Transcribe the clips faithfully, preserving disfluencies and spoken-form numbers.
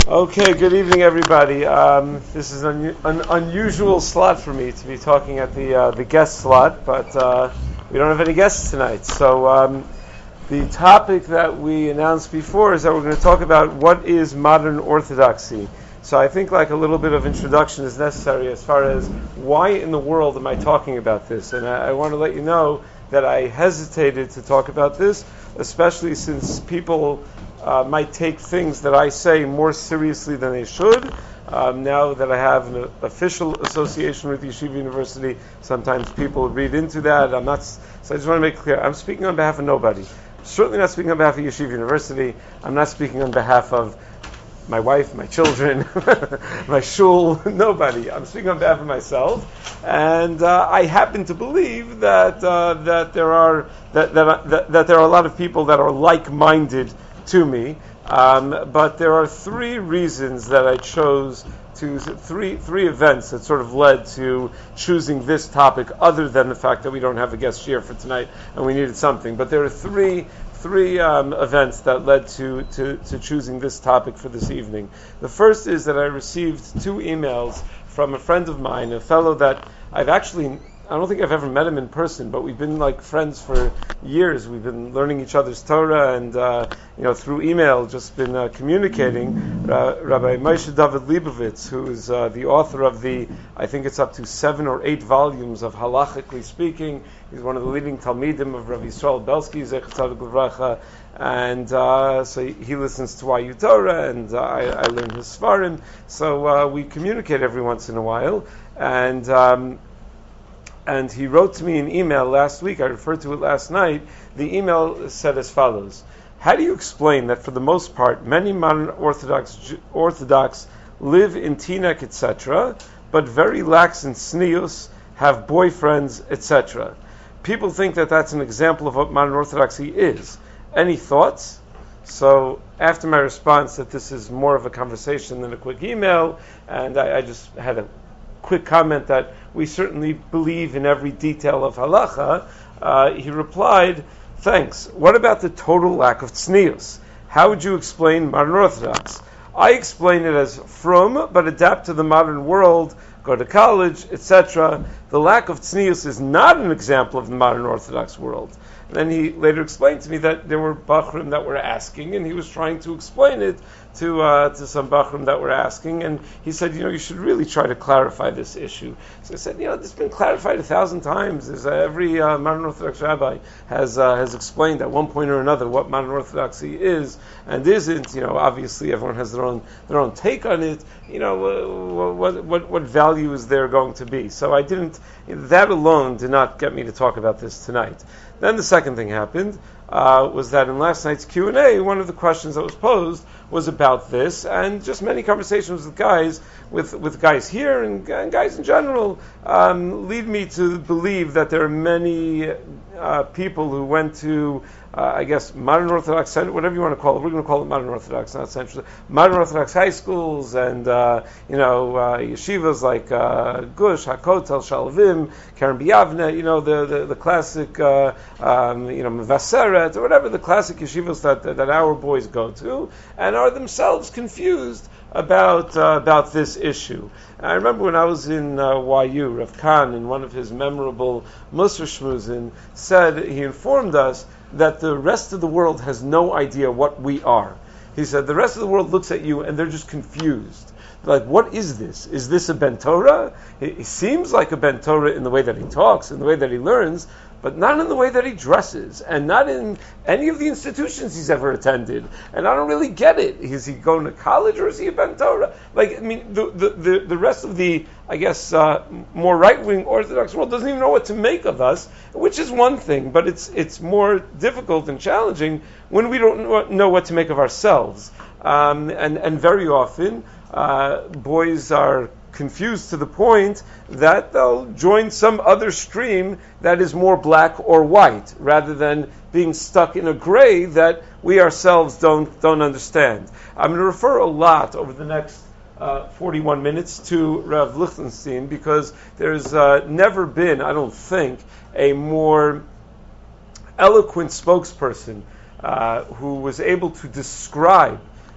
Okay, good evening, everybody. Um, this is an, an unusual slot for me to be talking at the uh, the guest slot, but uh, we don't have any guests tonight. So um, the topic that we announced before is that we're going to talk about what is modern orthodoxy. So I think like a little bit of introduction is necessary as far as why in the world am I talking about this, and I, I want to let you know that I hesitated to talk about this, especially since people Uh, might take things that I say more seriously than they should. Um, now that I have an official association with Yeshiva University, sometimes people read into that. I'm not, so I just want to make it clear. I'm speaking on behalf of nobody. Certainly not speaking on behalf of Yeshiva University. I'm not speaking on behalf of my wife, my children, my shul, nobody. I'm speaking on behalf of myself, and uh, I happen to believe that uh, that there are that that, that that there are a lot of people that are like-minded to me, um, but there are three reasons that I chose to three three events that sort of led to choosing this topic, other than the fact that we don't have a guest here for tonight and we needed something. But there are three three um, events that led to, to to choosing this topic for this evening. The first is that I received two emails from a friend of mine, a fellow that I've actually I don't think I've ever met him in person, but we've been like friends for years. We've been learning each other's Torah, and uh, you know, through email, just been uh, communicating. Uh, Rabbi Moshe David Leibovitz, who is uh, the author of the, I think it's up to seven or eight volumes of Halachically Speaking. He's one of the leading Talmidim of Rav Yisrael Belsky, Zecher Tzadik Livracha, and uh, so he listens to Y U Torah, and uh, I, I learn his Svarim. So uh, we communicate every once in a while, and. Um, And he wrote to me an email last week. I referred to it last night. The email said as follows: how do you explain that for the most part, many modern Orthodox Orthodox live in Teaneck, et cetera, but very lax in tznius, have boyfriends, et cetera? People think that that's an example of what modern Orthodoxy is. Any thoughts? So after my response that this is more of a conversation than a quick email, and I, I just had a quick comment that we certainly believe in every detail of halacha, uh, he replied, thanks. What about the total lack of tznius? How would you explain modern Orthodox? I explain it as from, but adapt to the modern world, go to college, et cetera. The lack of tznius is not an example of the modern Orthodox world. And then he later explained to me that there were bachrim that were asking, and he was trying to explain it to uh, to some bachrim that were asking, and he said, you know, you should really try to clarify this issue. So I said, you know, this has been clarified a thousand times. There's, uh, every uh, modern Orthodox rabbi has uh, has explained at one point or another what modern Orthodoxy is and isn't. You know, obviously everyone has their own their own take on it. You know, uh, what what what value is there going to be? So I didn't. That alone did not get me to talk about this tonight. Then the second thing happened uh, was that in last night's Q and A, one of the questions that was posed was about this, and just many conversations with guys, with, with guys here and, and guys in general, um, lead me to believe that there are many uh, people who went to, uh, I guess, modern Orthodox, whatever you want to call it. We're going to call it modern Orthodox, not central. Modern Orthodox high schools and uh, you know uh, yeshivas like uh, Gush, Hakotel, Shalvim, Karen B'Yavne, you know the the, the classic, uh, um, you know Mevaseret, or whatever the classic yeshivas that that our boys go to, and are themselves confused about uh, about this issue. I remember when I was in uh, Y U, Rav Khan, in one of his memorable Musar Shmuzin, said, he informed us that the rest of the world has no idea what we are. He said, the rest of the world looks at you and they're just confused. Like, what is this? Is this a Ben Torah? He, he seems like a Ben Torah in the way that he talks, in the way that he learns, but not in the way that he dresses, and not in any of the institutions he's ever attended. And I don't really get it. Is he going to college, or is he a Ben Torah? Like, I mean, the the, the, the rest of the, I guess, uh, more right-wing Orthodox world doesn't even know what to make of us, which is one thing, but it's it's more difficult and challenging when we don't know what to make of ourselves. Um, and, and very often, uh, boys are confused to the point that they'll join some other stream that is more black or white, rather than being stuck in a gray that we ourselves don't don't understand. I'm going to refer a lot over the next uh, forty-one minutes to Rav Lichtenstein, because there's uh, never been, I don't think, a more eloquent spokesperson uh, who was able to describe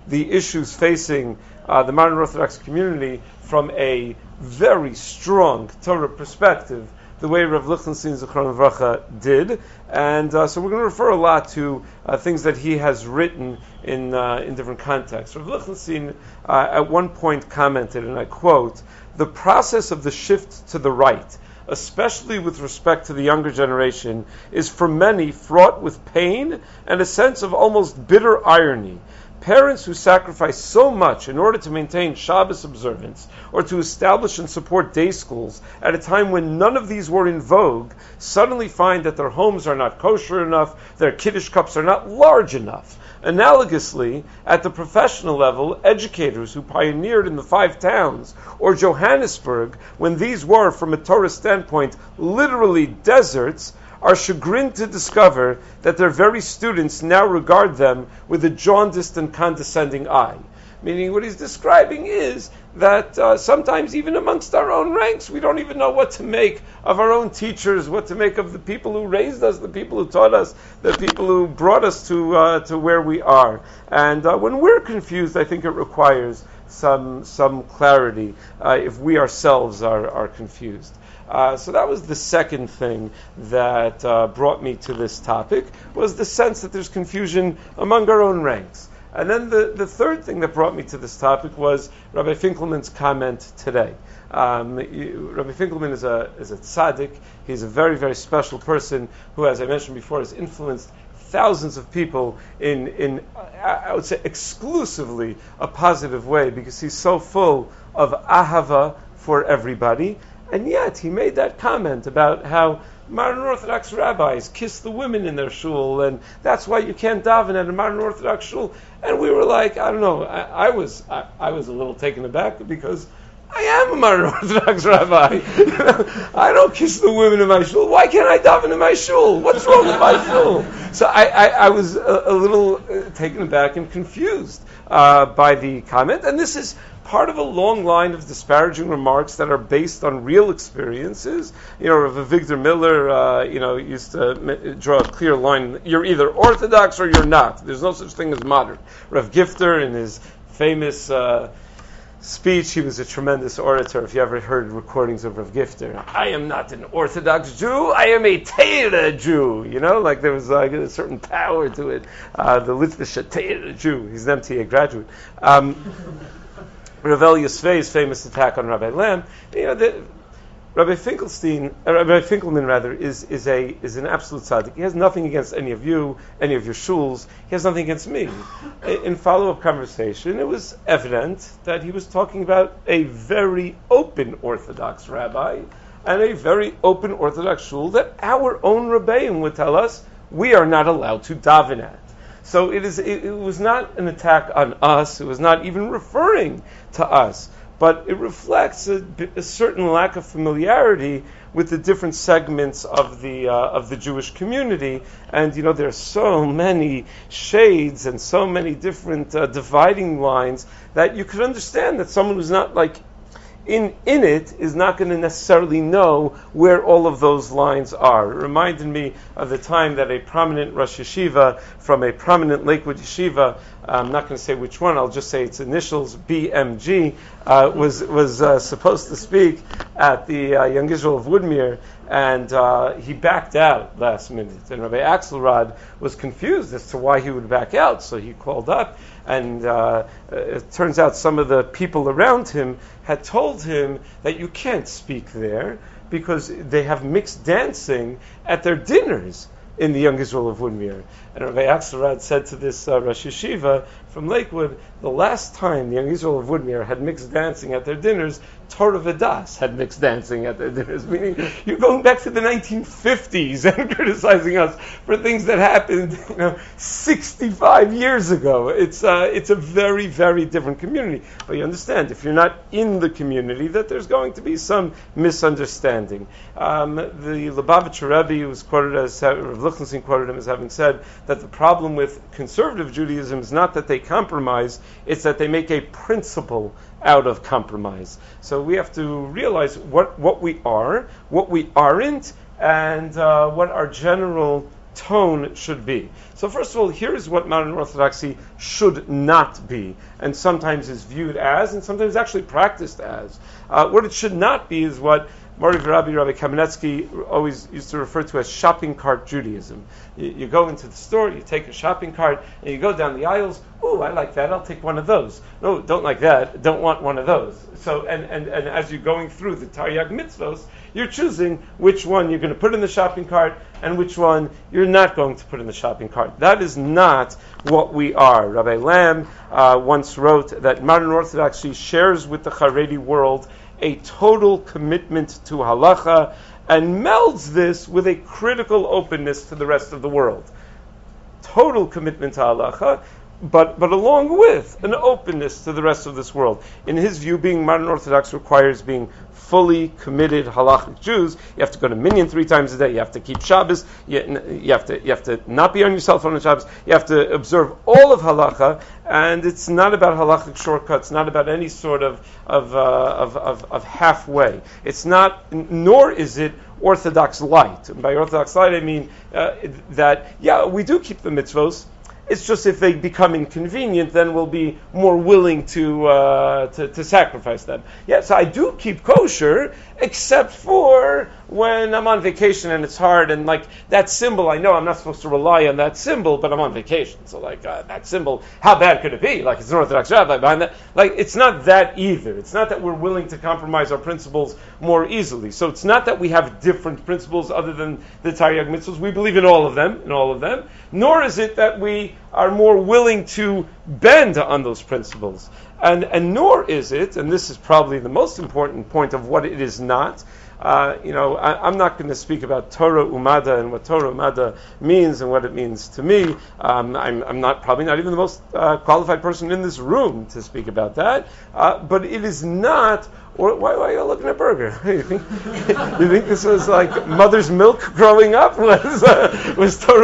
the issues facing uh, the modern Orthodox community from a very strong Torah perspective, the way Rav Lichtenstein Zichron Livracha did. And uh, so we're going to refer a lot to uh, things that he has written in uh, in different contexts. Rav Lichtenstein uh, at one point commented, and I quote, "The process of the shift to the right, especially with respect to the younger generation, is for many fraught with pain and a sense of almost bitter irony. Parents who sacrifice so much in order to maintain Shabbos observance or to establish and support day schools at a time when none of these were in vogue suddenly find that their homes are not kosher enough, their Kiddush cups are not large enough. Analogously, at the professional level, educators who pioneered in the five towns or Johannesburg, when these were, from a Torah standpoint, literally deserts, are chagrined to discover that their very students now regard them with a jaundiced and condescending eye." Meaning what he's describing is that uh, sometimes even amongst our own ranks, we don't even know what to make of our own teachers, what to make of the people who raised us, the people who taught us, the people who brought us to uh, to where we are. And uh, when we're confused, I think it requires some some clarity uh, if we ourselves are, are confused. Uh, so that was the second thing that uh, brought me to this topic, was the sense that there's confusion among our own ranks. And then the, the third thing that brought me to this topic was Rabbi Finkelman's comment today. Um, you, Rabbi Finkelman is a is a tzaddik. He's a very, very special person who, as I mentioned before, has influenced thousands of people in, in I would say, exclusively a positive way, because he's so full of ahava for everybody. And yet, he made that comment about how modern Orthodox rabbis kiss the women in their shul, and that's why you can't daven at a modern Orthodox shul. And we were like, I don't know, I, I was I, I was a little taken aback, because I am a modern Orthodox rabbi. You know, I don't kiss the women in my shul. Why can't I daven in my shul? What's wrong with my shul? So I, I, I was a, a little uh, taken aback and confused uh, by the comment. And this is part of a long line of disparaging remarks that are based on real experiences. You know, Rav Victor Miller, uh, you know, used to draw a clear line. You're either Orthodox or you're not. There's no such thing as modern. Rav Gifter, in his famous uh, speech, he was a tremendous orator. If you ever heard recordings of Rav Gifter, I am not an Orthodox Jew, I am a Torah Jew. You know, like there was like a certain power to it. Uh, the Litvish Torah Jew. He's an M T A graduate. Um, Rav Elias Svei's famous attack on Rabbi Lamb, you know, the, Rabbi Finkelstein, uh, Rabbi Finkelman rather, is is a is an absolute tzaddik. He has nothing against any of you, any of your shuls. He has nothing against me. In follow-up conversation, it was evident that he was talking about a very open Orthodox rabbi and a very open Orthodox shul that our own Rebbeim would tell us we are not allowed to daven at. So it is. It, it was not an attack on us. It was not even referring to us, but it reflects a, a certain lack of familiarity with the different segments of the uh, of the Jewish community. And you know, there are so many shades and so many different uh, dividing lines that you could understand that someone who's not like in in it is not going to necessarily know where all of those lines are. It reminded me of the time that a prominent Rosh Yeshiva from a prominent Lakewood Yeshiva, I'm not going to say which one, I'll just say its initials, B M G, uh, was was uh, supposed to speak at the uh, Young Israel of Woodmere, and uh, he backed out last minute. And Rabbi Axelrod was confused as to why he would back out, so he called up, and uh, it turns out some of the people around him had told him that you can't speak there because they have mixed dancing at their dinners in the Young Israel of Woodmere. And Rabbi Axelrod said to this uh, Rosh Yeshiva from Lakewood, the last time the Young Israel of Woodmere had mixed dancing at their dinners, Torah Vedas had mixed dancing at their dinners, meaning you're going back to the nineteen fifties and criticizing us for things that happened, you know, sixty-five years ago. It's uh, it's a very, very different community. But you understand, if you're not in the community, that there's going to be some misunderstanding. Um, the Lubavitcher Rebbe was quoted as, Rav Lichtenstein quoted him as having said that the problem with conservative Judaism is not that they compromise, it's that they make a principle out of compromise. So we have to realize what, what we are, what we aren't, and uh, what our general tone should be. So first of all, here is what modern Orthodoxy should not be, and sometimes is viewed as, and sometimes actually practiced as. Uh, what it should not be is what Mori Rabbi Rabbi Kamenetsky always used to refer to as shopping cart Judaism. You, you go into the store, you take a shopping cart, and you go down the aisles. Oh, I like that. I'll take one of those. No, don't like that. Don't want one of those. So, and, and, and as you're going through the Taryag mitzvos, you're choosing which one you're going to put in the shopping cart and which one you're not going to put in the shopping cart. That is not what we are. Rabbi Lamb uh, once wrote that modern Orthodoxy shares with the Haredi world a total commitment to halacha and melds this with a critical openness to the rest of the world. Total commitment to halacha, but but along with an openness to the rest of this world. In his view, being modern Orthodox requires being fully committed halachic Jews. You have to go to minyan three times a day. You have to keep Shabbos. You, you have to you have to not be on your cell phone on Shabbos. You have to observe all of halacha, and it's not about halachic shortcuts. Not about any sort of of, uh, of of of halfway. It's not, nor is it Orthodox light. And by Orthodox light, I mean uh, that yeah, we do keep the mitzvos. It's just if they become inconvenient, then we'll be more willing to, uh, to to sacrifice them. Yes, I do keep kosher, except for when I'm on vacation and it's hard, and like that symbol, I know I'm not supposed to rely on that symbol, but I'm on vacation, so like uh, that symbol, how bad could it be? Like it's an Orthodox rabbi behind that. Like it's not that either. It's not that we're willing to compromise our principles more easily. So it's not that we have different principles other than the Taryag mitzvahs. We believe in all of them, in all of them. Nor is it that we are more willing to bend on those principles. And, and nor is it, and this is probably the most important point of what it is not, uh, you know, I, I'm not going to speak about Torah Umada and what Torah Umada means and what it means to me. Um, I'm, I'm not, probably not even the most uh, qualified person in this room to speak about that. Uh, but it is not, or why, why are you looking at Burger? you, think, you think this was like mother's milk growing up? Was uh, was Torah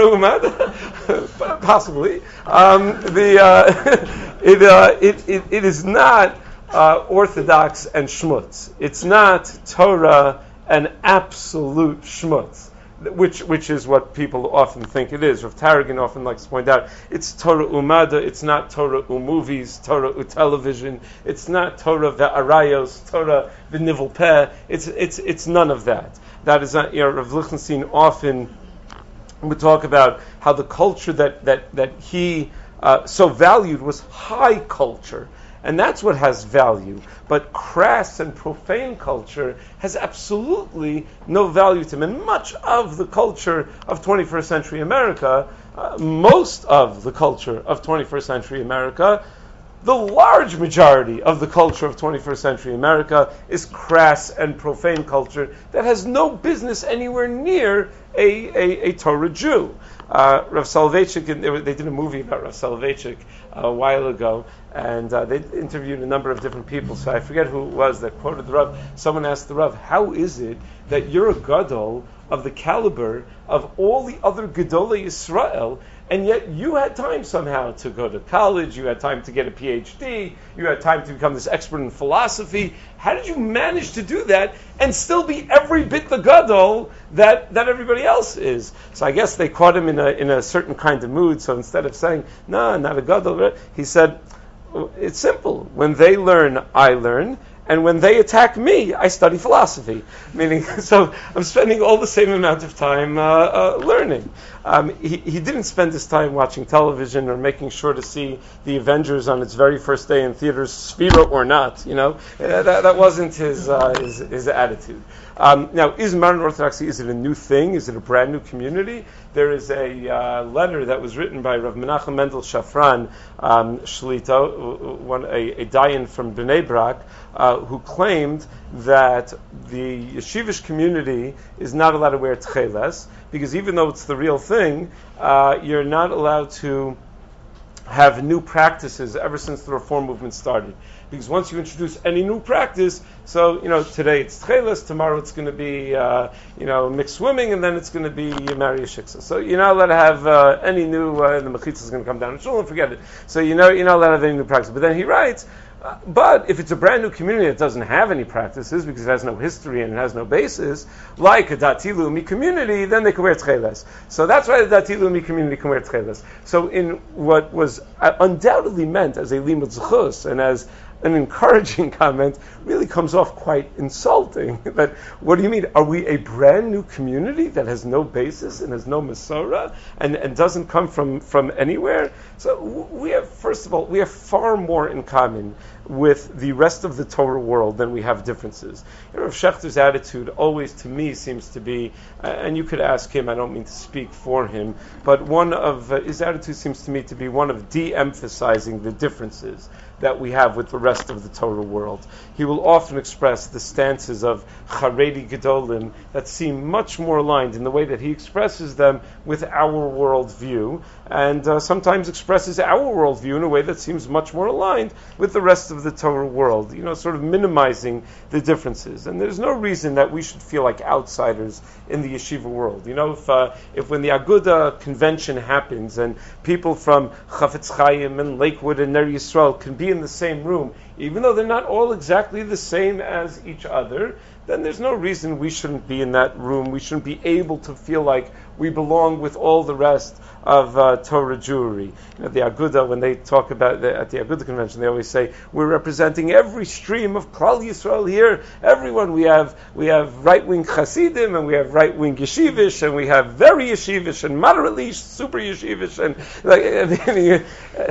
Umada? Possibly. Um, the uh, it, uh, it it it is not uh, Orthodox and Shmutz. It's not Torah and absolute Shmutz, which which is what people often think it is. Rav Taragin often likes to point out it's Torah Umada. It's not Torah Umovies, Torah Utelevision. It's not Torah Ve'arayos, Torah V'nivel Peh. It's it's it's none of that. That is not. You know, Rav Lichtenstein often would talk about how the culture that that that he uh, so valued was high culture, and that's what has value. But crass and profane culture has absolutely no value to him. And much of the culture of twenty-first century America, uh, most of the culture of twenty-first century America, the large majority of the culture of twenty-first century America is crass and profane culture that has no business anywhere near a, a, a Torah Jew. Uh, Rav Soloveitchik, they, they did a movie about Rav Soloveitchik uh, a while ago, and uh, they interviewed a number of different people, so I forget who it was that quoted the Rav. Someone asked the Rav, how is it that you're a gadol of the caliber of all the other Gedolei Yisrael, and yet you had time somehow to go to college, you had time to get a P H D, you had time to become this expert in philosophy. How did you manage to do that and still be every bit the gadol that, that everybody else is? So I guess they caught him in a in a certain kind of mood, so instead of saying, no, not a gadol, he said, it's simple. When they learn, I learn. And when they attack me, I study philosophy. Meaning, so I'm spending all the same amount of time uh, uh, learning. Um, he, he didn't spend his time watching television or making sure to see the Avengers on its very first day in theaters, Sphira or not. You know, uh, that, that wasn't his, uh, his his attitude. Um, now, is modern Orthodoxy, is it a new thing? Is it a brand new community? There is a uh, letter that was written by Rav Menachem Mendel Shafran um, Shlito, one, a, a dayan from Bnei Brak, uh, who claimed that the yeshivish community is not allowed to wear tcheles, because even though it's the real thing, uh, you're not allowed to have new practices ever since the Reform movement started. Because once you introduce any new practice, so, you know, today it's tcheles, tomorrow it's going to be, uh, you know, mixed swimming, and then it's going to be Mari Shiksa. So you're not allowed to have uh, any new, uh, the mechitza is going to come down in shul and forget it. So you know, you're not allowed to have any new practice. But then he writes, Uh, but if it's a brand new community that doesn't have any practices because it has no history and it has no basis, like a Dati Leumi community, then they can wear tcheles. So that's why the Dati Leumi community can wear tcheles. So in what was undoubtedly meant as a limud zechus and as an encouraging comment really comes off quite insulting. That, what do you mean? Are we a brand new community that has no basis and has no Masorah and, and doesn't come from, from anywhere? So we have, first of all, we have far more in common with the rest of the Torah world than we have differences. You know, Rav Shechter's attitude always to me seems to be, uh, and you could ask him, I don't mean to speak for him, but one of uh, his attitude seems to me to be one of de-emphasizing the differences that we have with the rest of the Torah world. He will often express the stances of Charedi Gedolim that seem much more aligned in the way that he expresses them with our worldview, and uh, sometimes expresses our worldview in a way that seems much more aligned with the rest of the Torah world, you know, sort of minimizing the differences. And there's no reason that we should feel like outsiders in the yeshiva world. You know, if uh, if when the Aguda convention happens and people from Chafetz Chaim and Lakewood and Ner Yisrael can be in the same room, even though they're not all exactly the same as each other, then there's no reason we shouldn't be in that room. We shouldn't be able to feel like we belong with all the rest of uh, Torah Jewry. You know, the Aguda, when they talk about the, at the Aguda convention, they always say we're representing every stream of Klal Yisrael here. Everyone, we have we have right wing Hasidim and we have right wing Yeshivish and we have very Yeshivish and moderately super Yeshivish and like. uh,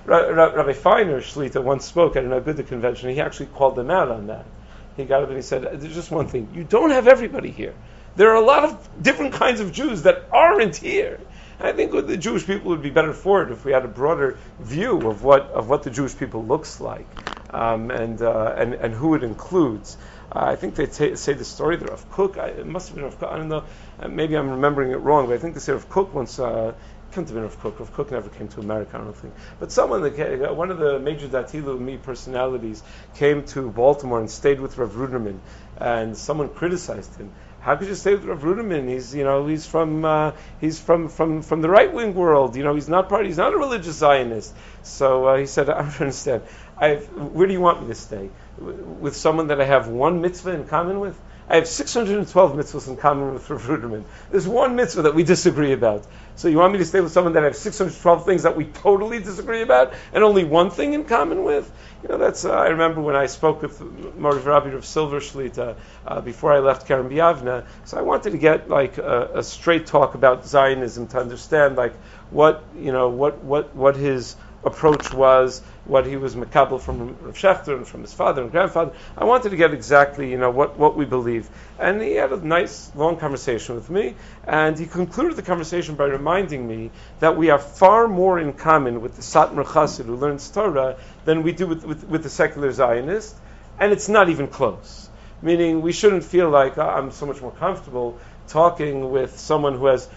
Rabbi Feiner Shlita once spoke at an Aguda convention. He actually called them out on that. He got up and he said, "There's just one thing: you don't have everybody here. There are a lot of different kinds of Jews that aren't here." And I think the Jewish people would be better for it if we had a broader view of what of what the Jewish people looks like, um, and, uh, and and who it includes. Uh, I think they t- say the story that Rav Kook. I, it must have been Rav Kook. I don't know. Uh, maybe I'm remembering it wrong, but I think they say Rav Kook once. Uh, Couldn't have been Rav Kook. Rav Kook never came to America, I don't think. But someone, that came, one of the major Dati Leumi personalities, came to Baltimore and stayed with Rav Ruderman, and someone criticized him. How could you stay with Rav Ruderman? He's, you know, he's from, uh, he's from, from, from the right wing world. You know, he's not part. He's not a religious Zionist. So uh, he said, I don't understand. I've, where do you want me to stay? With someone that I have one mitzvah in common with? I have six hundred twelve mitzvahs in common with Rav Ruderman. There's one mitzvah that we disagree about. So you want me to stay with someone that I have six hundred twelve things that we totally disagree about and only one thing in common with? You know, that's, uh, I remember when I spoke with Moriv Rabbi Rav Silver Shlita uh, before I left Karen Biavna. So I wanted to get like a, a straight talk about Zionism to understand like what, you know, what, what, what his approach was, what he was makabel from Rav Shechter and from his father and grandfather. I wanted to get exactly, you know, what, what we believe. And he had a nice, long conversation with me, and he concluded the conversation by reminding me that we have far more in common with the Satmar Chassid who learns Torah than we do with, with, with the secular Zionist, and it's not even close. Meaning, we shouldn't feel like, oh, I'm so much more comfortable talking with someone who has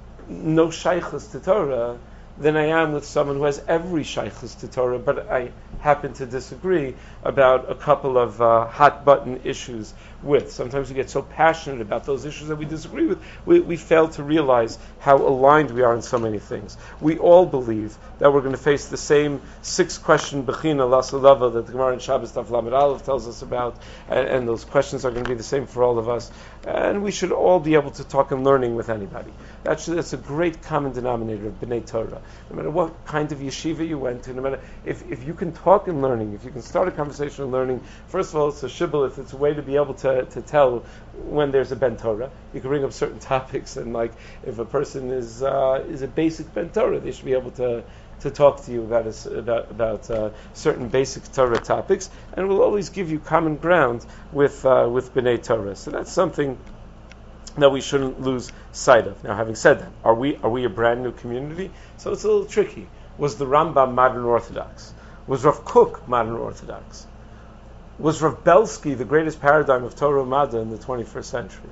no shaykhus to Torah than I am with someone who has every shaykhus to Torah, but I happen to disagree about a couple of uh, hot button issues with. Sometimes we get so passionate about those issues that we disagree with, we, we fail to realize how aligned we are in so many things. We all believe that we're going to face the same six-question Bechina Lasalava that the Gemara in Shabbos Daf Lamed Aleph tells us about, and, and those questions are going to be the same for all of us. And we should all be able to talk and learning with anybody. Actually, that's a great common denominator of B'nai Torah. No matter what kind of yeshiva you went to, no matter if, if you can talk and learning, if you can start a conversation and learning, first of all, it's a shibboleth, it's a way to be able to, to tell when there's a Ben Torah. You can bring up certain topics, and like if a person is uh, is a basic Ben Torah, they should be able to to talk to you about a, about about uh, certain basic Torah topics, and will always give you common ground with uh, with B'nai Torah. So that's something that we shouldn't lose sight of. Now, having said that, are we are we a brand new community? So it's a little tricky. Was the Rambam modern Orthodox? Was Rav Kook modern Orthodox? Was Rav Belsky the greatest paradigm of Torah U'Madda in the twenty-first century?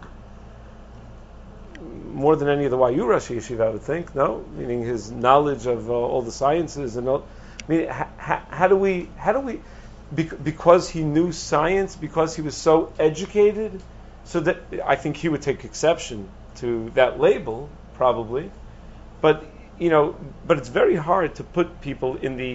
More than any of the Y U Rashi Yeshiva, I would think. No, meaning his knowledge of uh, all the sciences and all. I mean, ha, ha, how do we? How do we? Bec- because he knew science, because he was so educated. So that I think he would take exception to that label, probably. But you know, but it's very hard to put people in the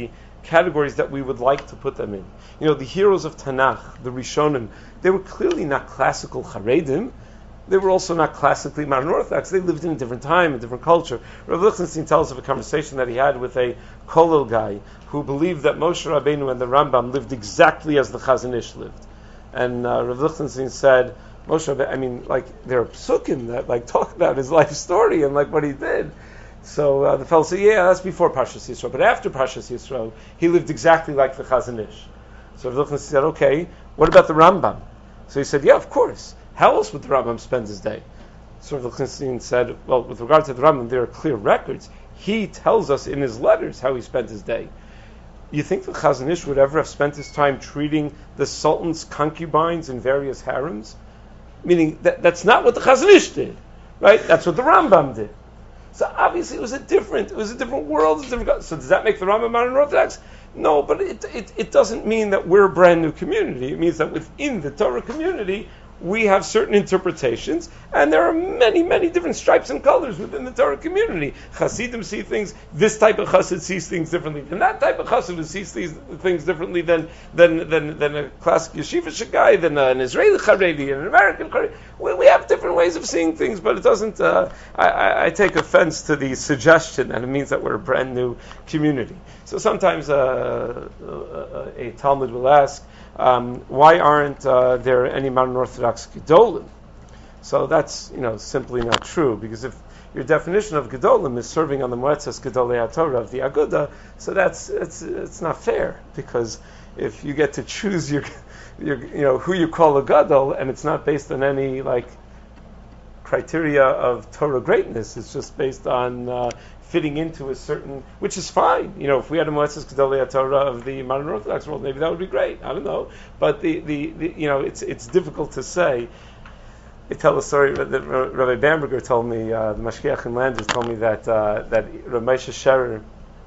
categories that we would like to put them in. You know, the heroes of Tanakh, the Rishonim, they were clearly not classical Haredim. They were also not classically modern Orthodox. They lived in a different time, a different culture. Rav Lichtenstein tells of a conversation that he had with a Kollel guy who believed that Moshe Rabbeinu and the Rambam lived exactly as the Chazon Ish lived. And uh, Rav Lichtenstein said, Moshe Rabbeinu, I mean, like, there are psukim that like talk about his life story and like what he did. So uh, the fellow said, yeah, that's before Parshas Yisro. But after Parshas Yisro, he lived exactly like the Chazon Ish. So Rav Lichtenstein said, okay, what about the Rambam? So he said, yeah, of course. How else would the Rambam spend his day? So Rav Lichtenstein said, well, with regard to the Rambam, there are clear records. He tells us in his letters how he spent his day. You think the Chazon Ish would ever have spent his time treating the Sultan's concubines in various harems? Meaning, that, that's not what the Chazon Ish did, right? That's what the Rambam did. So obviously it was a different, it was a different world. A different, so does that make the Rambam modern Orthodox? No, but it, it, it doesn't mean that we're a brand new community. It means that within the Torah community, we have certain interpretations, and there are many, many different stripes and colors within the Torah community. Hasidim see things, this type of chassid sees things differently than that type of chassid who sees these things differently than than than, than a classic yeshivish guy, than an Israeli Haredi, and an American Haredi. We, we have different ways of seeing things, but it doesn't, uh, I, I, I take offense to the suggestion that it means that we're a brand new community. So sometimes uh, a, a Talmud will ask, Um, why aren't uh, there any modern Orthodox Gedolim? So that's, you know, simply not true, because if your definition of Gedolim is serving on the Moetzes Gedolei HaTorah of the Aguda, so that's it's it's not fair, because if you get to choose your, your you know who you call a Gadol, and it's not based on any like criteria of Torah greatness, it's just based on uh, fitting into a certain, which is fine. You know, if we had a Moetzes Gedolei HaTorah of the modern Orthodox world, maybe that would be great. I don't know, but the, the, the you know, it's it's difficult to say. They tell a story that Rabbi Bamberger told me. Uh, the Mashgiach in Landers told me that uh, that Ramesh Scherer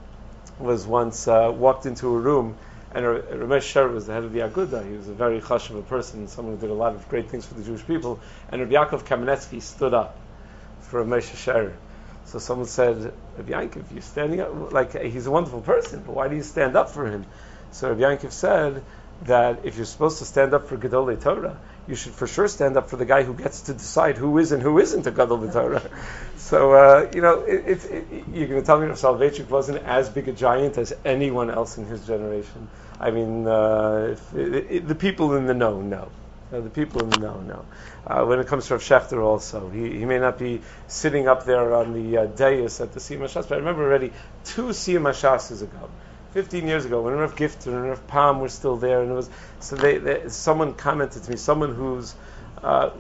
was once uh, walked into a room, and Ramesh Scherer was the head of the Aguda. He was a very chashuv person, someone who did a lot of great things for the Jewish people. And Rabbi Yaakov Kamenetsky stood up for Ramesh Scherer. So someone said, Rabbi Yankov, you're standing up, like, he's a wonderful person, but why do you stand up for him? So Rabbi Yankov said that if you're supposed to stand up for Gedolei Torah, you should for sure stand up for the guy who gets to decide who is and who isn't a Gedolei Torah. So, uh, you know, it, it, it, you're going to tell me that Soloveitchik wasn't as big a giant as anyone else in his generation. I mean, uh, if, it, it, the people in the know know. Uh, the people in the know know. Uh, when it comes to Rav Shechter also, he, he may not be sitting up there on the uh, dais at the Siyum HaShas, but I remember already two Siyum HaShases ago, fifteen years ago, when Rav Gifter and Rav Palm were still there, and it was so they, they someone commented to me, someone who's uh,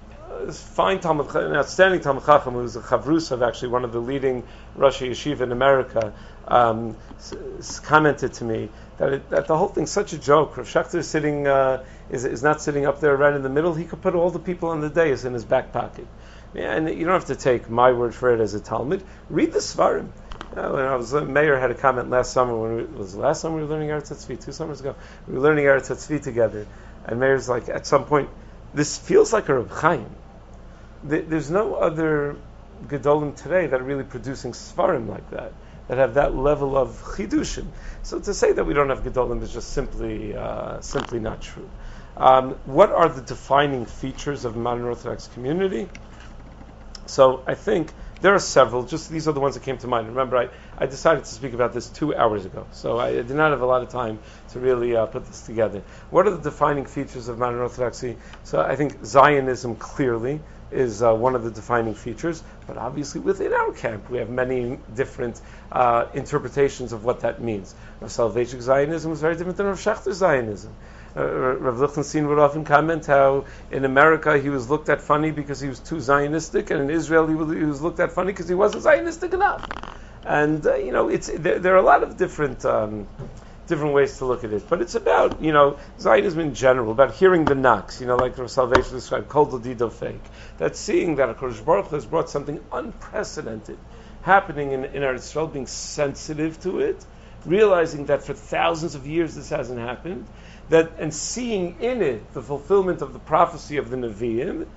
fine Talmud, an outstanding Talmud Chacham, who's a Chavrus of actually one of the leading Rosh Yeshiva in America, um, s- s- commented to me that, it, that the whole thing's such a joke. Rav Shechter is sitting, uh, is, is not sitting up there right in the middle. He could put all the people on the dais in his back pocket. And you don't have to take my word for it as a Talmud. Read the Svarim. Uh, when I was, uh, Mayor had a comment last summer, when we, it was the last summer we were learning Eretz Tzvi, two summers ago. We were learning Eretz Tzvi together. And Mayor's like, at some point, this feels like a Reb Chaim. There's no other Gedolim today that are really producing Svarim like that, that have that level of Chidushim. So to say that we don't have Gedolim is just simply uh, simply not true. Um, what are the defining features of modern Orthodox community? So I think there are several, just these are the ones that came to mind. Remember, I, I decided to speak about this two hours ago, so I did not have a lot of time to really uh, put this together. What are the defining features of modern Orthodoxy? So I think Zionism clearly is uh, one of the defining features, but obviously within our camp we have many different uh, interpretations of what that means. Rav Soloveitchik Zionism is very different than Rav Shechter Zionism. Uh, Rav Lichtenstein would often comment how in America he was looked at funny because he was too Zionistic, and in Israel he was, he was looked at funny because he wasn't Zionistic enough. And uh, you know, it's there, there are a lot of different um, different ways to look at it, but it's about, you know, Zionism in general, about hearing the knocks, you know, like Rav Salvation described, Kol Dodido fake. That's seeing that HaKadosh Baruch Hu has brought something unprecedented happening in, in our Israel, being sensitive to it, realizing that for thousands of years this hasn't happened, that and seeing in it the fulfillment of the prophecy of the Nevi'im,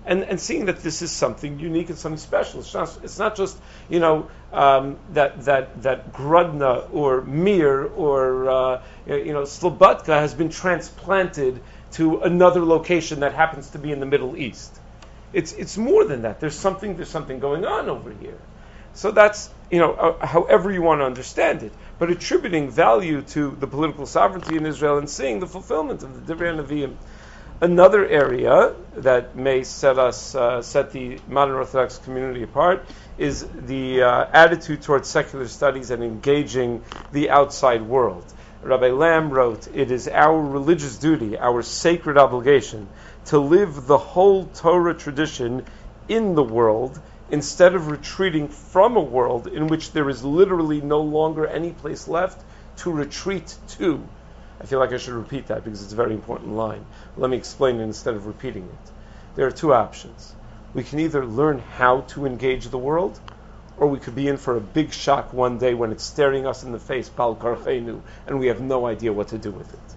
and, and seeing that this is something unique and something special. It's not, it's not just, you know, um, that that that Grodno or Mir or uh, you know Slobodka has been transplanted to another location that happens to be in the Middle East. It's it's more than that. There's something there's something going on over here. So that's, you know, uh, however you want to understand it, but attributing value to the political sovereignty in Israel and seeing the fulfillment of the Divrei Nevi'im. Another area that may set us uh, set the modern Orthodox community apart is the uh, attitude towards secular studies and engaging the outside world. Rabbi Lamb wrote, "It is our religious duty, our sacred obligation, to live the whole Torah tradition in the world instead of retreating from a world in which there is literally no longer any place left to retreat to." I feel like I should repeat that because it's a very important line. Let me explain it instead of repeating it. There are two options. We can either learn how to engage the world, or we could be in for a big shock one day when it's staring us in the face, Bal Karchenu, and we have no idea what to do with it.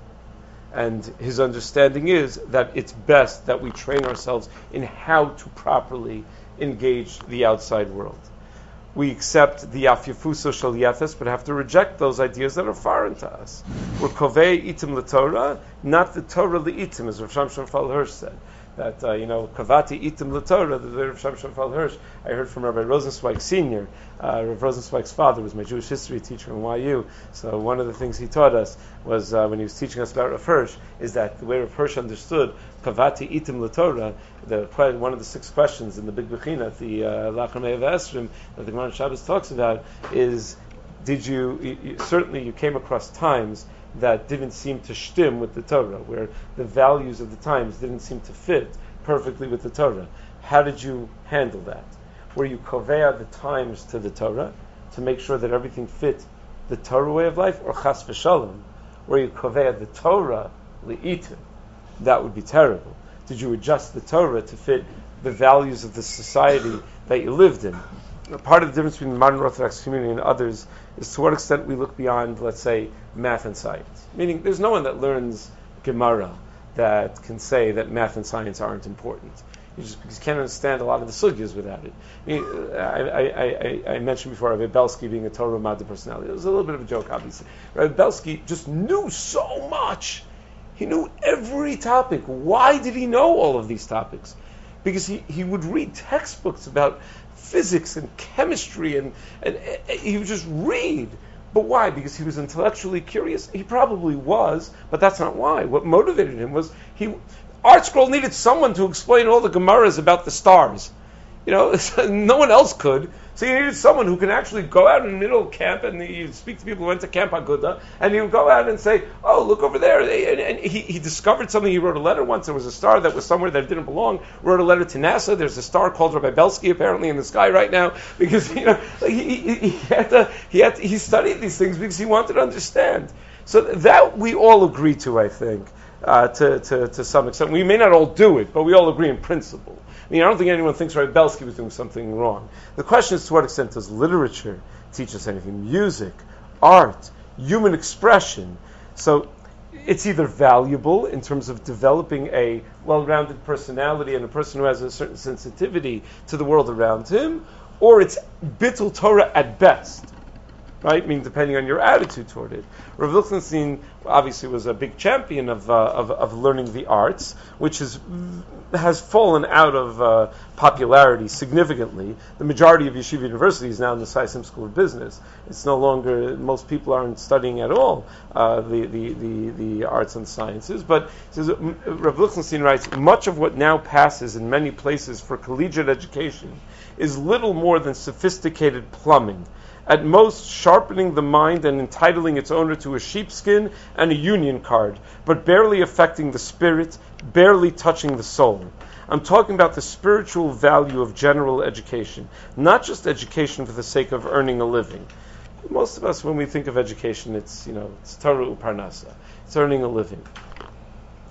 And his understanding is that it's best that we train ourselves in how to properly engage the outside world. We accept the Afyafuso Shel Yefes, but have to reject those ideas that are foreign to us. We're Kovei Itim LeTorah, not the Torah Le'itim, as Rav Shamshon Fal Hirsch said. That, uh, you know, Kavati Itim LeTorah, the Rav Shamshon Fal Hirsch, I heard from Rabbi Rosenzweig Senior Uh, Rav Rosenzweig's father was my Jewish history teacher in Y U. So one of the things he taught us was, uh, when he was teaching us about Rav Hirsch, is that the way Rav Hirsch understood Kavati Itim LeTorah, the, one of the six questions in the Big Bechina, the Lachar Me'av Esrim, that the Gemara Shabbos talks about, is, did you, you, you, certainly you came across times that didn't seem to shtim with the Torah, where the values of the times didn't seem to fit perfectly with the Torah. How did you handle that? Were you kovea the times to the Torah to make sure that everything fit the Torah way of life, or chas v'shalom? Were you kovea the Torah li'itim? That would be terrible. Did you adjust the Torah to fit the values of the society that you lived in? Part of the difference between the modern Orthodox community and others is to what extent we look beyond, let's say, math and science. Meaning, there's no one that learns Gemara that can say that math and science aren't important. You just because you can't understand a lot of the sugyas without it. I, mean, I, I, I, I mentioned before Rabbi Belsky being a Torah Madda personality. It was a little bit of a joke, obviously. Rabbi Belsky just knew so much. He knew every topic. Why did he know all of these topics? Because he, he would read textbooks about physics and chemistry, and, and, and he would just read. But why? Because he was intellectually curious? He probably was, but that's not why. What motivated him was he Art Scroll needed someone to explain all the Gemaras about the stars. You know, no one else could. So you needed someone who can actually go out in the middle of camp, and you speak to people who went to Camp Aguda, and you go out and say, oh, look over there. And, and he, he discovered something. He wrote a letter once. There was a star that was somewhere that didn't belong. Wrote a letter to NASA. There's a star called Rabbi Belsky apparently in the sky right now, because, you know, he, he, he, had to, he, had to, he studied these things because he wanted to understand. So that we all agree to, I think, uh, to, to, to some extent. We may not all do it, but we all agree in principle. I mean, I don't think anyone thinks Rabbi Belsky was doing something wrong. The question is, to what extent does literature teach us anything? Music, art, human expression. So it's either valuable in terms of developing a well-rounded personality and a person who has a certain sensitivity to the world around him, or it's bittul Torah at best. Right? I mean, depending on your attitude toward it. Rav Lichtenstein obviously was a big champion of uh, of, of learning the arts, which is has fallen out of uh, popularity significantly. The majority of Yeshiva University is now in the Saisim School of Business. It's no longer, most people aren't studying at all uh, the, the, the, the arts and sciences. But says, Rav Lichtenstein writes, much of what now passes in many places for collegiate education is little more than sophisticated plumbing. At most, sharpening the mind and entitling its owner to a sheepskin and a union card, but barely affecting the spirit, barely touching the soul. I'm talking about the spiritual value of general education, not just education for the sake of earning a living. Most of us, when we think of education, it's, you know, it's Torah u'parnasa. It's earning a living.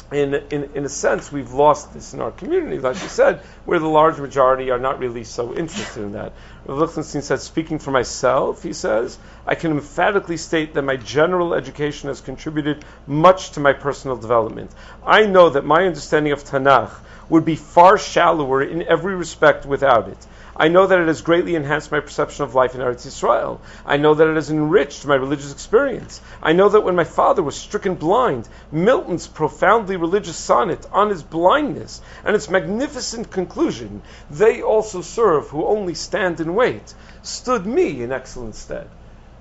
In, in in a sense, we've lost this in our community, like you said, where the large majority are not really so interested in that. Rav Lichtenstein said, speaking for myself, he says, I can emphatically state that my general education has contributed much to my personal development. I know that my understanding of Tanakh would be far shallower in every respect without it. I know that it has greatly enhanced my perception of life in Eretz Yisrael. I know that it has enriched my religious experience. I know that when my father was stricken blind, Milton's profoundly religious sonnet on his blindness and its magnificent conclusion, they also serve who only stand and wait, stood me in excellent stead.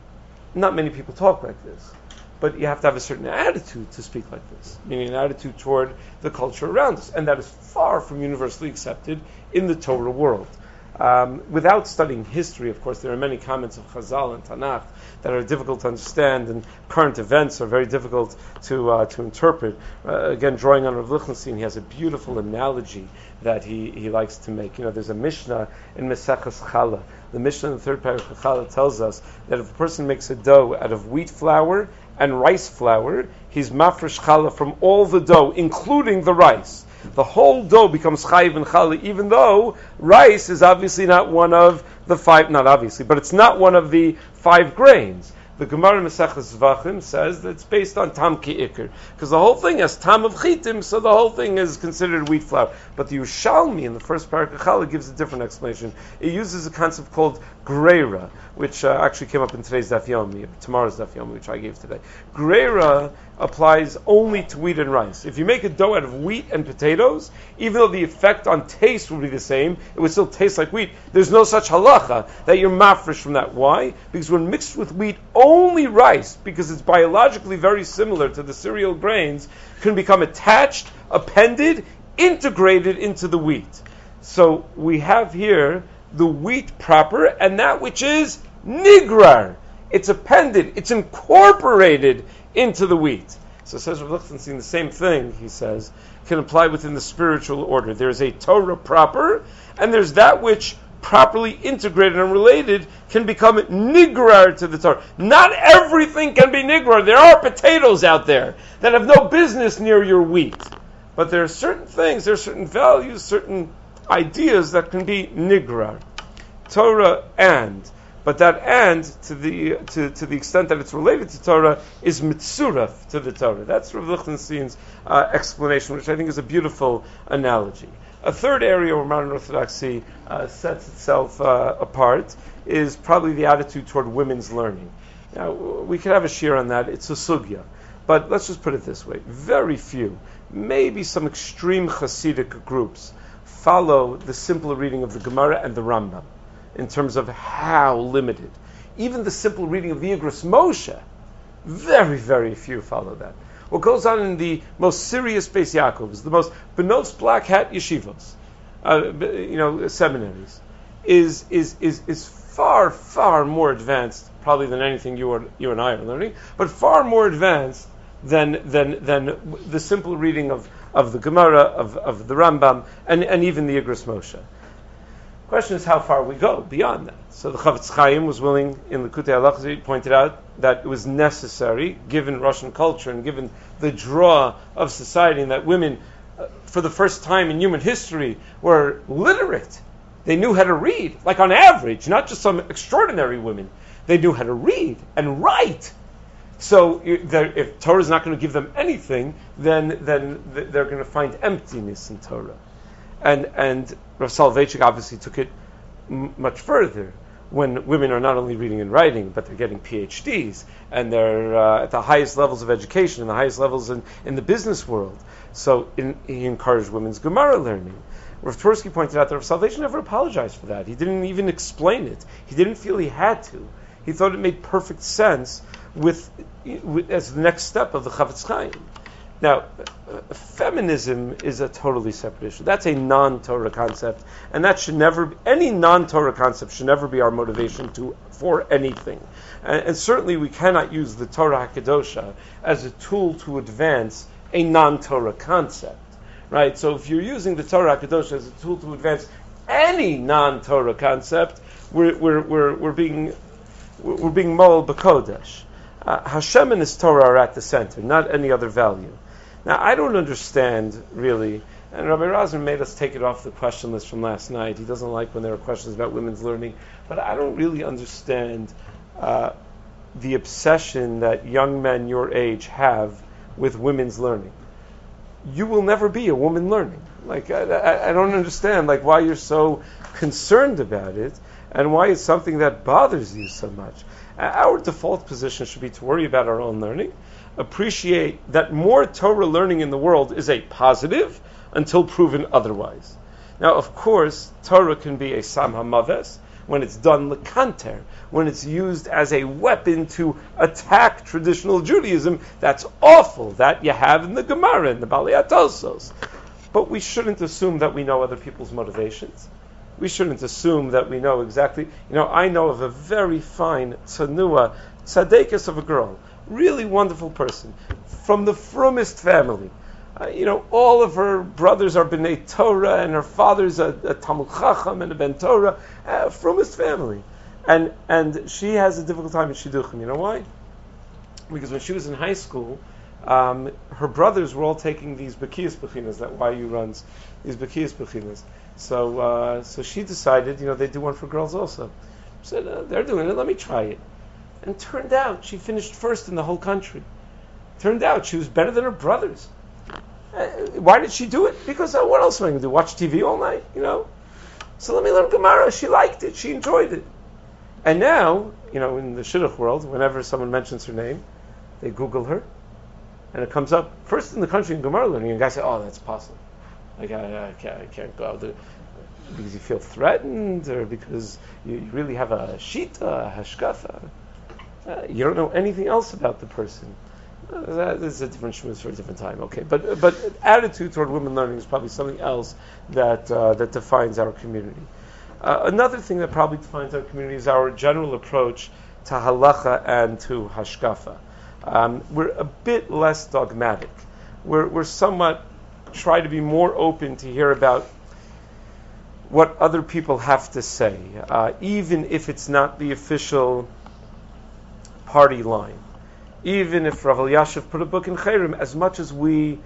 Not many people talk like this, but you have to have a certain attitude to speak like this, meaning an attitude toward the culture around us, and that is far from universally accepted in the Torah world. Um, without studying history, of course, there are many comments of Chazal and Tanakh that are difficult to understand, and current events are very difficult to uh, to interpret. Uh, again, drawing on Rav Lichtenstein, he has a beautiful analogy that he, he likes to make. You know, there's a Mishnah in Maseches Challah. The Mishnah in the third paragraph of Challah tells us that if a person makes a dough out of wheat flour and rice flour, he's mafresh challah from all the dough, including the rice. The whole dough becomes chayiv and challah, even though rice is obviously not one of the five, not obviously, but it's not one of the five grains. The Gemara Maseches Zvachim says that it's based on tam ki'ikr, because the whole thing has tam of chitim, so the whole thing is considered wheat flour. But the Yerushalmi in the first parak of Challah gives a different explanation. It uses a concept called greira, which uh, actually came up in today's Daf Yomi, tomorrow's Daf Yomi, which I gave today. Greira applies only to wheat and rice. If you make a dough out of wheat and potatoes, even though the effect on taste would be the same, it would still taste like wheat. There's no such halacha that you're mafresh from that. Why? Because when mixed with wheat, only rice, because it's biologically very similar to the cereal grains, can become attached, appended, integrated into the wheat. So we have here the wheat proper and that which is nigrar. It's appended, it's incorporated into the wheat. So it says Rav Lichtenstein, the same thing, he says, can apply within the spiritual order. There's a Torah proper, and there's that which properly integrated and related can become nigrar to the Torah. Not everything can be nigrar. There are potatoes out there that have no business near your wheat. But there are certain things, there are certain values, certain ideas that can be nigrar. Torah and. But that and, to the to, to the extent that it's related to Torah, is mitzuraf to the Torah. That's Rav Lichtenstein's uh, explanation, which I think is a beautiful analogy. A third area where modern Orthodoxy uh, sets itself uh, apart is probably the attitude toward women's learning. Now, we could have a shir on that. It's a sugya. But let's just put it this way. Very few, maybe some extreme Hasidic groups, follow the simple reading of the Gemara and the Rambam in terms of how limited. Even the simple reading of the Igros Moshe, very, very few follow that. What goes on in the most serious Beis Yaakovs, the most benos black hat yeshivos, uh, you know, seminaries, is is is is far, far more advanced, probably than anything you or you and I are learning, but far more advanced than than than the simple reading of, of the Gemara, of, of the Rambam, and, and even the Igros Moshe. The question is how far we go beyond that. So the Chavetz Chaim was willing, in Likutei Halachos, he pointed out that it was necessary, given Russian culture and given the draw of society, and that women, uh, for the first time in human history, were literate. They knew how to read, like on average, not just some extraordinary women. They knew how to read and write. So if Torah is not going to give them anything, then then they're going to find emptiness in Torah. And and Rav Soloveitchik obviously took it m- much further, when women are not only reading and writing, but they're getting P H Ds, and they're uh, at the highest levels of education, and the highest levels in, in the business world. So in, he encouraged women's Gemara learning. Rav Twersky pointed out that Rav Soloveitchik never apologized for that. He didn't even explain it. He didn't feel he had to. He thought it made perfect sense with, with as the next step of the Chavetz Chaim. Now, uh, feminism is a totally separate issue. That's a non-Torah concept, and that should never, any non-Torah concept should never be our motivation to for anything. And, and certainly we cannot use the Torah HaKadosha as a tool to advance a non-Torah concept, right? So if you're using the Torah HaKadosha as a tool to advance any non-Torah concept, we're we're we're, we're being we're being moel b'kodesh. Uh, Hashem and His Torah are at the center, not any other value. Now, I don't understand, really, and Rabbi Razner made us take it off the question list from last night. He doesn't like when there are questions about women's learning, but I don't really understand uh, the obsession that young men your age have with women's learning. You will never be a woman learning. Like, I, I, I don't understand, like, why you're so concerned about it, and why it's something that bothers you so much. Our default position should be to worry about our own learning, appreciate that more Torah learning in the world is a positive until proven otherwise. Now, of course, Torah can be a sam hamaves when it's done lekanter, when it's used as a weapon to attack traditional Judaism. That's awful. That you have in the Gemara, in the Balei Atosos. But we shouldn't assume that we know other people's motivations. We shouldn't assume that we know exactly. You know, I know of a very fine tzanua, tzaddikus of a girl, really wonderful person, from the frumest family. Uh, you know, all of her brothers are B'nai Torah, and her father's a, a Talmud Chacham and a Ben Torah, uh, frumest family. And and she has a difficult time in Shidduchim. You know why? Because when she was in high school, um, her brothers were all taking these Bekiyas Bechinas that Y U runs, these Bekiyas Bechinas. So uh, so she decided, you know, they do one for girls also. She said, uh, they're doing it, let me try it. And turned out she finished first in the whole country. Turned out she was better than her brothers. Uh, why did she do it? Because uh, what else am I going to do? Watch T V all night, you know? So let me learn Gemara. She liked it. She enjoyed it. And now, you know, in the Shidduch world, whenever someone mentions her name, they Google her, and it comes up first in the country in Gemara learning, and guys say, oh, that's possible. Like, I, I, can't, I can't go out there because you feel threatened, or because you, you really have a shita, a hashkafa. Uh, you don't know anything else about the person. Uh, that is a different shmuz for a different time. Okay, but but attitude toward women learning is probably something else that uh, that defines our community. Uh, another thing that probably defines our community is our general approach to halacha and to hashkafa. Um, we're a bit less dogmatic. We're we're somewhat try to be more open to hear about what other people have to say, uh, even if it's not the official party line. Even if Rav Elyashiv put a book in Chayrim, as much as we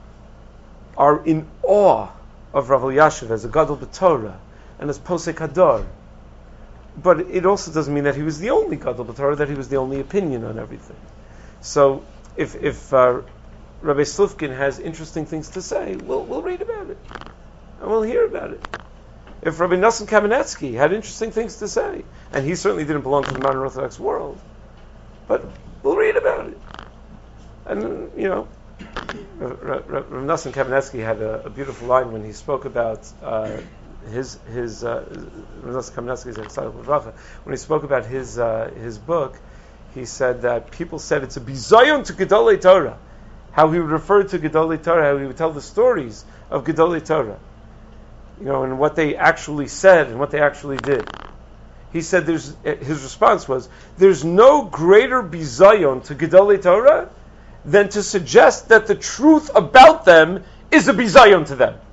are in awe of Rav Elyashiv as a Gadol B'Torah and as Posek Hadar, but it also doesn't mean that he was the only Gadol B'Torah, that he was the only opinion on everything. So if if uh, Rabbi Slufkin has interesting things to say, we'll we'll read about it and we'll hear about it. If Rabbi Nosson Kamenetsky had interesting things to say, and he certainly didn't belong to the modern Orthodox world, but we'll read about it. And, you know, Rav Nosson Kamenetsky had a, a beautiful line when he spoke about uh, his, his uh, Rav Nosson Kamenetsky is a when he spoke about his uh, his book, he said that people said it's a bizayon to Gedolei Torah. How he would refer to Gedolei Torah, how he would tell the stories of Gedolei Torah. You know, and what they actually said and what they actually did. He said there's, his response was, there's no greater bizayon to Gedolei Torah than to suggest that the truth about them is a bizayon to them.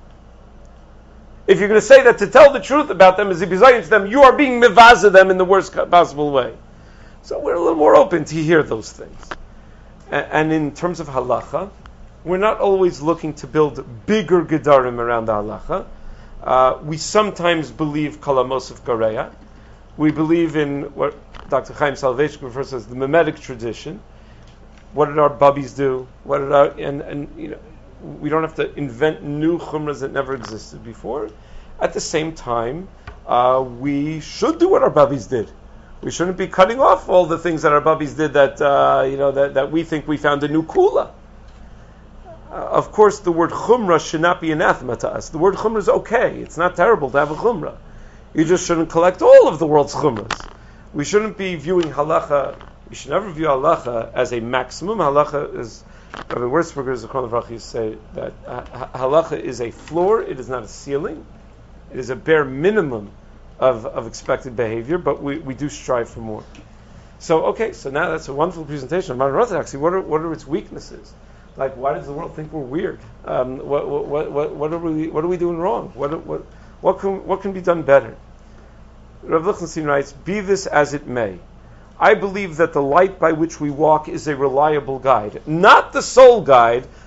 If you're going to say that to tell the truth about them is a bizayon to them, you are being mevaza them in the worst possible way. So we're a little more open to hear those things. And in terms of halacha, we're not always looking to build bigger gedarim around the halacha. Uh, we sometimes believe kol hamosif gareya. We believe in what Doctor Chaim Soloveitchik refers to as the mimetic tradition. What did our bubbies do? What did our and and you know we don't have to invent new chumras that never existed before. At the same time, uh, we should do what our bubbies did. We shouldn't be cutting off all the things that our bubbies did that uh, you know that, that we think we found a new kula. Uh, of course, the word chumrah should not be anathema to us. The word chumrah is okay. It's not terrible to have a chumrah. You just shouldn't collect all of the world's chumras. We shouldn't be viewing halacha. We should never view halacha as a maximum. Halacha is, Rabbi Wurzburger, Zichron Livracha, say that uh, halacha is a floor. It is not a ceiling. It is a bare minimum of, of expected behavior, but we, we do strive for more. So, okay, so now that's a wonderful presentation of modern Orthodoxy. What are what are its weaknesses? Like, why does the world think we're weird? Um, what, what what what are we what are we doing wrong? What what what can what can be done better? Rav Lichtenstein writes, "Be this as it may, I believe that the light by which we walk is a reliable guide, not the sole guide,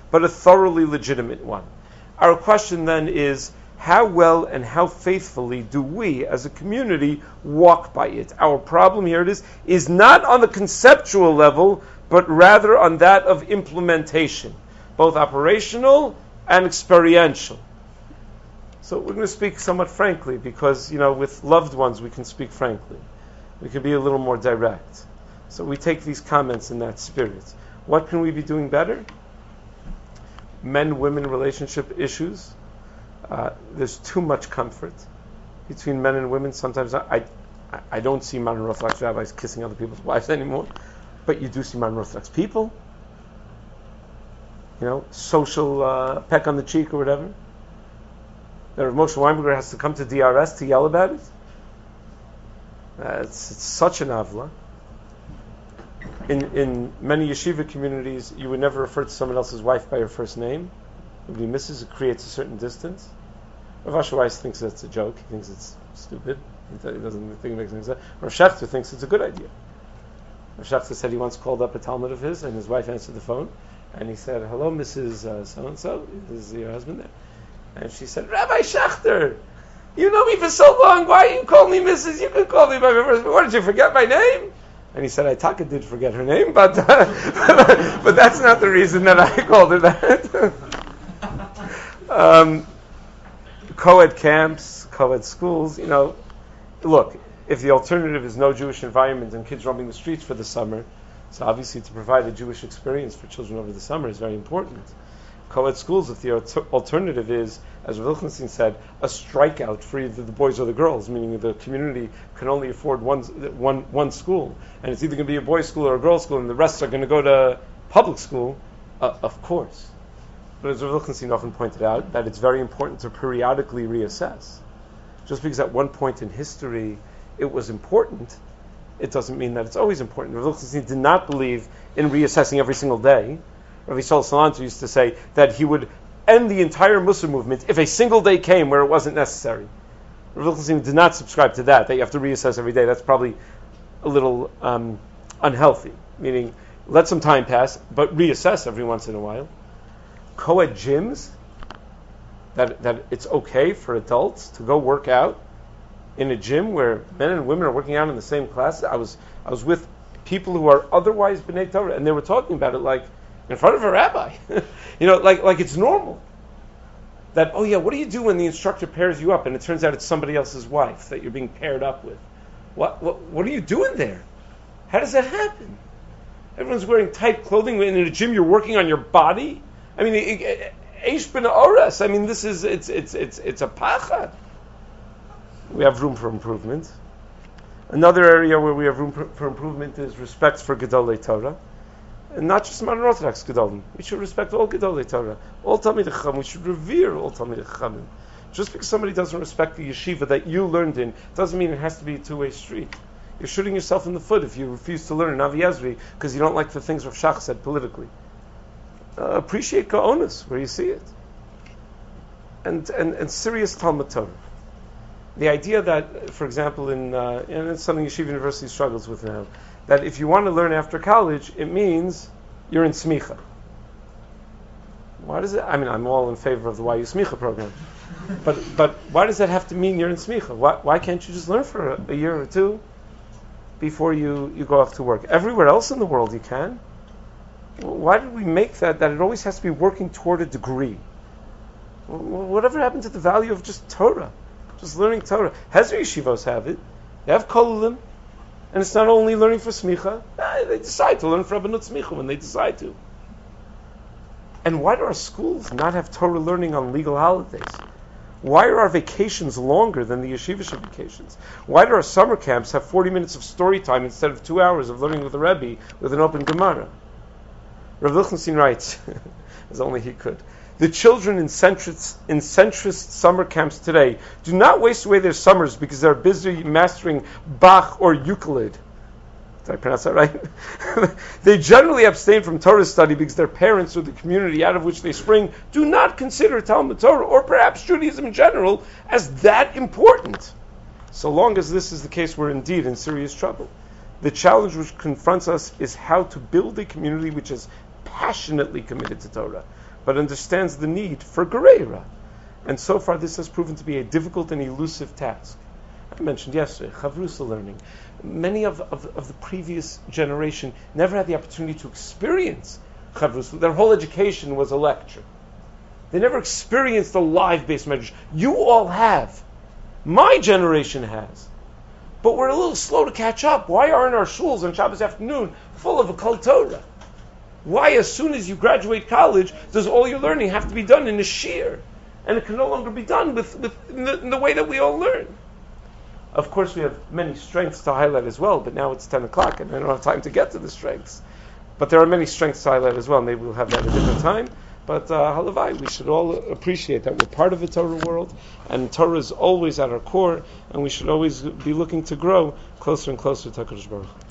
but a thoroughly legitimate one. Our question then is, how well and how faithfully do we as a community walk by it? Our problem here it is, is not on the conceptual level, but rather on that of implementation, both operational and experiential. So we're going to speak somewhat frankly, because, you know, with loved ones we can speak frankly. We can be a little more direct. So we take these comments in that spirit. What can we be doing better? Men-women relationship issues. Uh, there's too much comfort between men and women. Sometimes I, I, I don't see modern Orthodox rabbis kissing other people's wives anymore, but you do see modern Orthodox people. You know, social uh, peck on the cheek or whatever. That Rav Moshe Weinberger has to come to D R S to yell about it. Uh, it's, it's such an avla. In in many yeshiva communities, you would never refer to someone else's wife by her first name. It would be Missus It creates a certain distance. Rav Asher Weiss thinks that's a joke. He thinks it's stupid. He doesn't think it makes any sense. Rav Schechter thinks it's a good idea. Rav Schechter said he once called up a Talmud of his, and his wife answered the phone, and he said, "Hello, Missus Uh, so-and-so, is your husband there?" And she said, "Rabbi Schechter, you know me for so long. Why you call me Missus You can call me by my first name. What, did you forget my name?" And he said, "I Taka did forget her name, but uh, but that's not the reason that I called her that." um, co-ed camps, co-ed schools, you know, look, if the alternative is no Jewish environment and kids roaming the streets for the summer, so obviously to provide a Jewish experience for children over the summer is very important. Co-ed schools, if the alternative is, as Rav Lichtenstein said, a strikeout for either the boys or the girls, meaning the community can only afford one, one, one school, and it's either going to be a boys' school or a girls' school, and the rest are going to go to public school, uh, of course. But as Rav Lichtenstein often pointed out, that it's very important to periodically reassess. Just because at one point in history it was important, it doesn't mean that it's always important. Rav Lichtenstein did not believe in reassessing every single day. Rav Yisrael Salanter used to say that he would end the entire Musar movement if a single day came where it wasn't necessary. Rav Lichtenstein did not subscribe to that, that you have to reassess every day. That's probably a little um, unhealthy, meaning let some time pass, but reassess every once in a while. Co-ed gyms, that, that it's okay for adults to go work out in a gym where men and women are working out in the same class. I was I was with people who are otherwise B'nai Torah, and they were talking about it like in front of a rabbi. you know, like like it's normal. That, oh yeah, what do you do when the instructor pairs you up and it turns out it's somebody else's wife that you're being paired up with? What what what are you doing there? How does that happen? Everyone's wearing tight clothing, and in a gym you're working on your body. I mean, Eish ben Oras. I mean, this is it's it's it's it's a pachad. We have room for improvement. Another area where we have room for improvement is respect for Gedolei Torah, and not just modern Orthodox Gedolim. We should respect all Gedolei Torah, all Talmidei Chacham. We should revere all Talmidei Chachamim. Just because somebody doesn't respect the yeshiva that you learned in doesn't mean it has to be a two-way street. You're shooting yourself in the foot if you refuse to learn in Avi Ezri because you don't like the things Rav Shach said politically. Uh, appreciate Ka'onis where you see it. And, and and serious Talmud Torah. The idea that, for example, in uh, and it's something Yeshiva University struggles with now, that if you want to learn after college, it means you're in Smicha. Why does it? I mean, I'm all in favor of the Y U Smicha program, but but why does that have to mean you're in Smicha? Why why can't you just learn for a, a year or two before you, you go off to work? Everywhere else in the world you can. Why did we make that, that it always has to be working toward a degree? Whatever happened to the value of just Torah? Just learning Torah. Hezro yeshivos have it. They have kolulim. And it's not only learning for smicha. They decide to learn for Rabbanut Smicha when they decide to. And why do our schools not have Torah learning on legal holidays? Why are our vacations longer than the yeshivish vacations? Why do our summer camps have forty minutes of story time instead of two hours of learning with a Rebbe with an open Gemara? Rav Lichtenstein writes, as only he could, the children in centrist, in centrist summer camps today do not waste away their summers because they're busy mastering Bach or Euclid. Did I pronounce that right? They generally abstain from Torah study because their parents or the community out of which they spring do not consider Talmud Torah, or perhaps Judaism in general, as that important. So long as this is the case, we're indeed in serious trouble. The challenge which confronts us is how to build a community which is passionately committed to Torah, but understands the need for Gereira. And so far this has proven to be a difficult and elusive task. I mentioned yesterday, Chavrusa learning. Many of, of, of the previous generation never had the opportunity to experience Chavrusa. Their whole education was a lecture. They never experienced a live base medrash. You all have. My generation has. But we're a little slow to catch up. Why aren't our shuls on Shabbos afternoon full of a Kol Torah? Why, as soon as you graduate college, does all your learning have to be done in a shir? And it can no longer be done with, with in, the, in the way that we all learn. Of course, we have many strengths to highlight as well, but now it's ten o'clock and I don't have time to get to the strengths. But there are many strengths to highlight as well. Maybe we'll have that at a different time. But uh, halavai, we should all appreciate that we're part of the Torah world, and Torah is always at our core, and we should always be looking to grow closer and closer to HaKadosh Baruch Hu.